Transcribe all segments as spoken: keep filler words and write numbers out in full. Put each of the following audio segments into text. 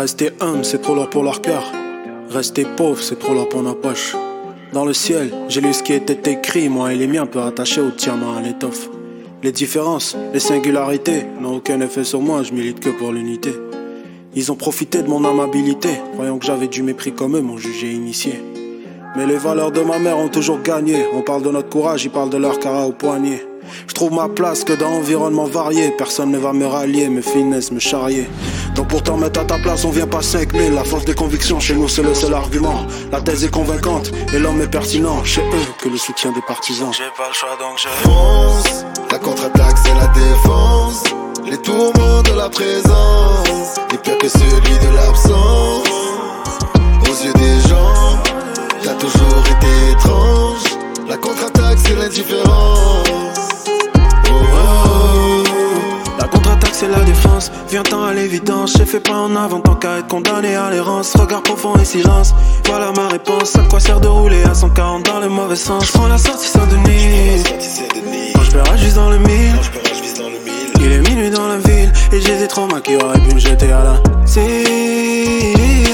Rester humble, c'est trop lourd pour leur cœur. Rester pauvre, c'est trop lourd pour nos poches. Dans le ciel, j'ai lu ce qui était écrit, moi et les miens peu attachés au diamant à l'étoffe. Les différences, les singularités n'ont aucun effet sur moi, je milite que pour l'unité. Ils ont profité de mon amabilité, croyant que j'avais du mépris comme eux, m'ont jugé initié. Mais les valeurs de ma mère ont toujours gagné. On parle de notre courage, ils parlent de leur cara au poignet. Je trouve ma place que dans l'environnement varié. Personne ne va me rallier, me finesse, me charrier. Donc pour t'en mettre à ta place, on vient pas cinq mille. La force des convictions, chez nous c'est le seul argument. La thèse est convaincante et l'homme est pertinent. Chez eux que le soutien des partisans. J'ai pas le choix donc je fonce. La contre-attaque c'est la défense. Les tourments de la présence est pire que celui de l'absence. Aux yeux des gens, t'as toujours été étrange. La contre-attaque c'est l'indifférence. Oh, oh. La contre-attaque c'est la défense. Vient-en à l'évidence. J'ai fait pas en avant tant qu'à être condamné à l'errance. Regard profond et silence. Voilà ma réponse. À quoi sert de rouler à cent quarante dans le mauvais sens? J'prends la sortie Saint-Denis. Quand j'paierai juste dans le mille. Il est minuit dans la ville. Et j'ai des traumas qui auraient pu me jeter à la cible.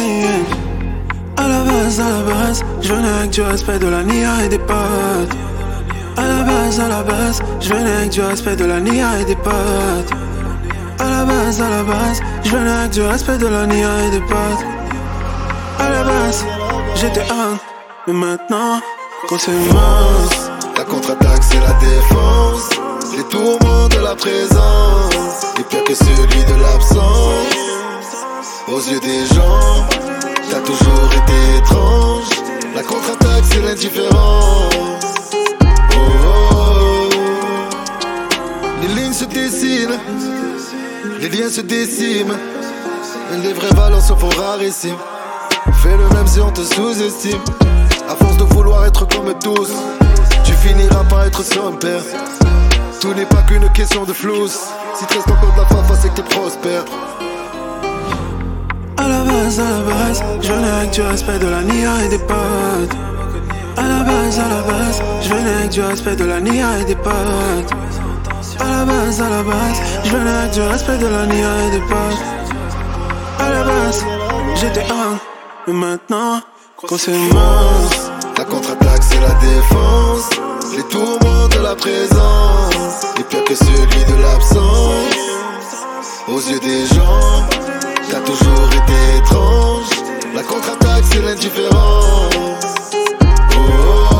À la base, à la base, je venais avec du respect de la N I A et des potes. À la base, à la base, je venais avec du respect de la N I A et des potes. À la base, à la base, je venais avec du respect de la N I A et des potes. À la base, j'étais un, mais maintenant, quand c'est mince. La contre-attaque c'est la défense. Les tourments de la présence est pire que celui de l'absence. Aux yeux des gens, t'as toujours été étrange. La contre-attaque c'est l'indifférence. Oh, oh, oh. Les lignes se dessinent, les liens se déciment. Les vraies valeurs se font rarissimes. Fais le même si on te sous-estime. À force de vouloir être comme tous, tu finiras par être son père. Tout n'est pas qu'une question de flousse. Si tu restes encore de la fafa, c'est que t'es prospère. À la base, à la base, je venais avec du respect de la N I A et des potes. À la base, à la base, je venais avec du respect de la N I A et des potes. À la base, à la base, je venais avec du respect de la N I A et des potes. À la base, j'étais un, mais maintenant, quand c'est mince. La contre-attaque c'est la défense. Les tourments de la présence est pire que celui de l'absence. Aux yeux des gens, t'as toujours été étrange. La contre-attaque c'est l'indifférence. Oh, oh.